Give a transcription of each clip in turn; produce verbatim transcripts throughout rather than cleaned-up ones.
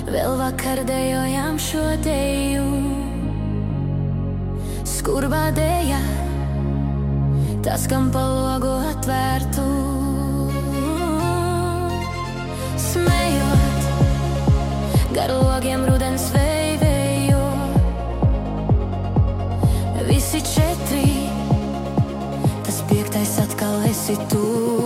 Vēl vakar dejojām šo deju, skurbā deja, tas, kam pa logu atvērtu. Smejot, gar logiem rudens veivējo, visi četri, tas piektais atkal esi tu.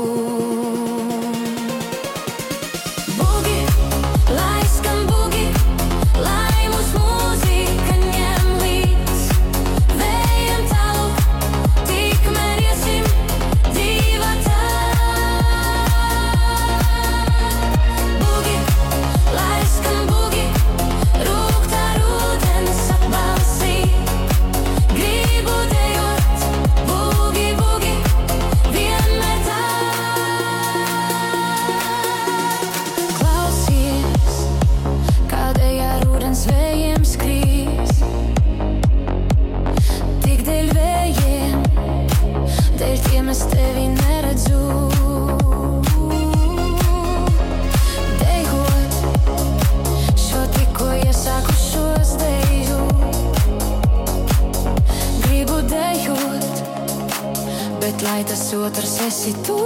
Lai tas otrs esi tu.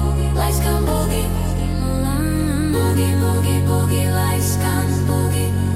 Boogie, boogie, boogie, lai skan boogie.